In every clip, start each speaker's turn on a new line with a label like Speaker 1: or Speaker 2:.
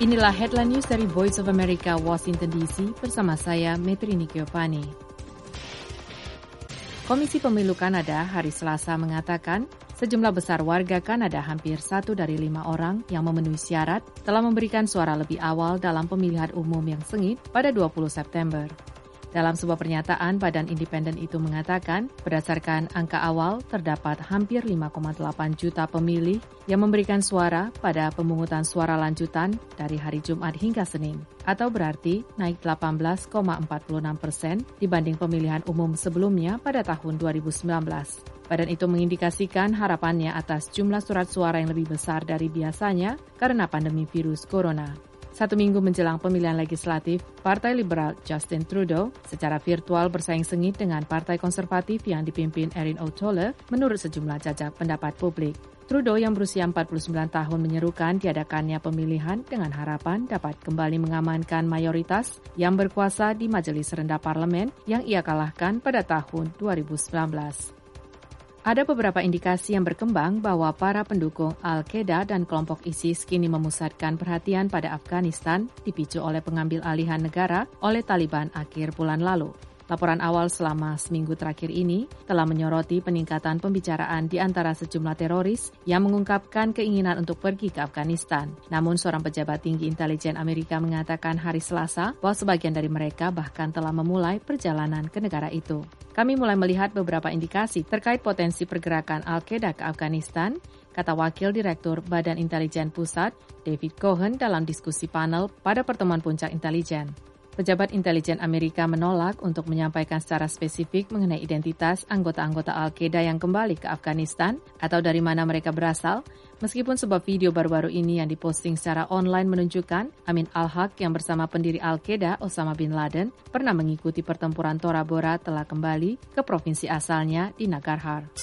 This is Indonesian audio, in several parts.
Speaker 1: Inilah headline news dari Voice of America, Washington DC, bersama saya, Metrini Giovanni. Komisi Pemilu Kanada hari Selasa mengatakan, sejumlah besar warga Kanada, hampir 1 dari 5 orang yang memenuhi syarat, telah memberikan suara lebih awal dalam pemilihan umum yang sengit pada 20 September. Dalam sebuah pernyataan, Badan Independen itu mengatakan, berdasarkan angka awal, terdapat hampir 5,8 juta pemilih yang memberikan suara pada pemungutan suara lanjutan dari hari Jumat hingga Senin, atau berarti naik 18,46% dibanding pemilihan umum sebelumnya pada tahun 2019. Badan itu mengindikasikan harapannya atas jumlah surat suara yang lebih besar dari biasanya karena pandemi virus corona. 1 minggu menjelang pemilihan legislatif, Partai Liberal Justin Trudeau secara virtual bersaing sengit dengan Partai Konservatif yang dipimpin Erin O'Toole menurut sejumlah jajak pendapat publik. Trudeau yang berusia 49 tahun menyerukan tiadakannya pemilihan dengan harapan dapat kembali mengamankan mayoritas yang berkuasa di Majelis Rendah Parlemen yang ia kalahkan pada tahun 2019. Ada beberapa indikasi yang berkembang bahwa para pendukung Al-Qaeda dan kelompok ISIS kini memusatkan perhatian pada Afghanistan dipicu oleh pengambil alihan negara oleh Taliban akhir bulan lalu. Laporan awal selama seminggu terakhir ini telah menyoroti peningkatan pembicaraan di antara sejumlah teroris yang mengungkapkan keinginan untuk pergi ke Afghanistan. Namun seorang pejabat tinggi intelijen Amerika mengatakan hari Selasa bahwa sebagian dari mereka bahkan telah memulai perjalanan ke negara itu. Kami mulai melihat beberapa indikasi terkait potensi pergerakan Al-Qaeda ke Afghanistan, kata Wakil Direktur Badan Intelijen Pusat, David Cohen dalam diskusi panel pada pertemuan puncak intelijen. Pejabat intelijen Amerika menolak untuk menyampaikan secara spesifik mengenai identitas anggota-anggota Al-Qaeda yang kembali ke Afghanistan atau dari mana mereka berasal, meskipun sebuah video baru-baru ini yang diposting secara online menunjukkan Amin Al-Haq yang bersama pendiri Al-Qaeda Osama Bin Laden pernah mengikuti pertempuran Tora Bora telah kembali ke provinsi asalnya di Nangarhar.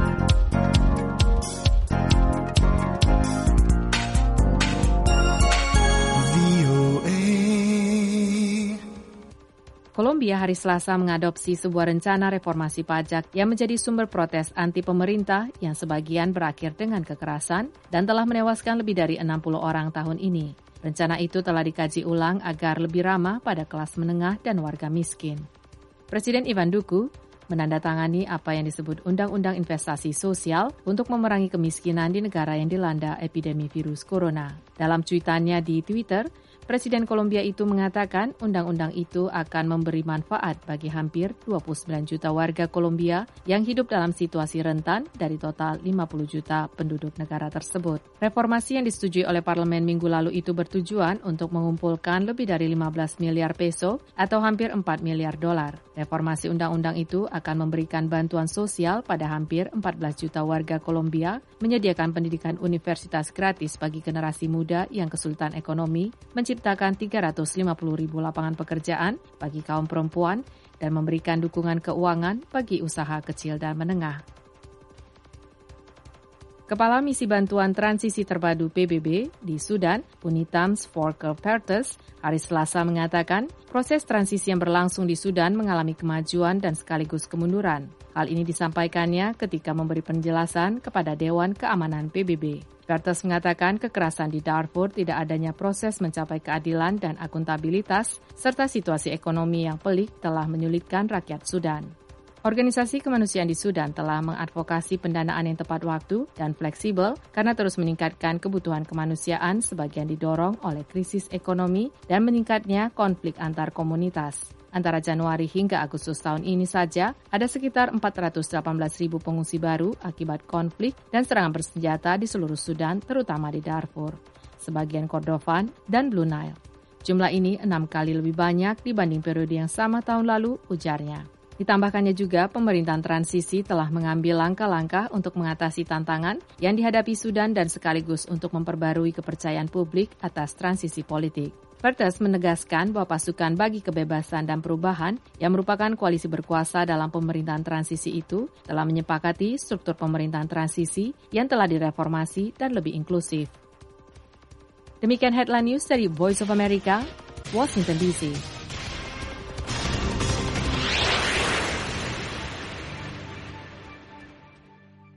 Speaker 1: Kolombia hari Selasa mengadopsi sebuah rencana reformasi pajak yang menjadi sumber protes anti pemerintah yang sebagian berakhir dengan kekerasan dan telah menewaskan lebih dari 60 orang tahun ini. Rencana itu telah dikaji ulang agar lebih ramah pada kelas menengah dan warga miskin. Presiden Ivan Duque menandatangani apa yang disebut Undang-Undang Investasi Sosial untuk memerangi kemiskinan di negara yang dilanda epidemi virus corona. Dalam cuitannya di Twitter, Presiden Kolombia itu mengatakan undang-undang itu akan memberi manfaat bagi hampir 29 juta warga Kolombia yang hidup dalam situasi rentan dari total 50 juta penduduk negara tersebut. Reformasi yang disetujui oleh parlemen minggu lalu itu bertujuan untuk mengumpulkan lebih dari 15 miliar peso atau hampir 4 miliar dolar. Reformasi undang-undang itu akan memberikan bantuan sosial pada hampir 14 juta warga Kolombia, menyediakan pendidikan universitas gratis bagi generasi muda yang kesulitan ekonomi, menciptakan 350.000 lapangan pekerjaan bagi kaum perempuan, dan memberikan dukungan keuangan bagi usaha kecil dan menengah. Kepala Misi Bantuan Transisi Terpadu PBB di Sudan, Unitams Volker Perthes, hari Selasa mengatakan proses transisi yang berlangsung di Sudan mengalami kemajuan dan sekaligus kemunduran. Hal ini disampaikannya ketika memberi penjelasan kepada Dewan Keamanan PBB. Perthes mengatakan kekerasan di Darfur, tidak adanya proses mencapai keadilan dan akuntabilitas, serta situasi ekonomi yang pelik telah menyulitkan rakyat Sudan. Organisasi kemanusiaan di Sudan telah mengadvokasi pendanaan yang tepat waktu dan fleksibel karena terus meningkatkan kebutuhan kemanusiaan sebagian didorong oleh krisis ekonomi dan meningkatnya konflik antar komunitas. Antara Januari hingga Agustus tahun ini saja, ada sekitar 418.000 pengungsi baru akibat konflik dan serangan bersenjata di seluruh Sudan, terutama di Darfur, sebagian Kordofan, dan Blue Nile. Jumlah ini 6 kali lebih banyak dibanding periode yang sama tahun lalu, ujarnya. Ditambahkannya juga, pemerintahan transisi telah mengambil langkah-langkah untuk mengatasi tantangan yang dihadapi Sudan dan sekaligus untuk memperbarui kepercayaan publik atas transisi politik. Perthes menegaskan bahwa pasukan bagi kebebasan dan perubahan yang merupakan koalisi berkuasa dalam pemerintahan transisi itu telah menyepakati struktur pemerintahan transisi yang telah direformasi dan lebih inklusif. Demikian headline news dari Voice of America, Washington DC.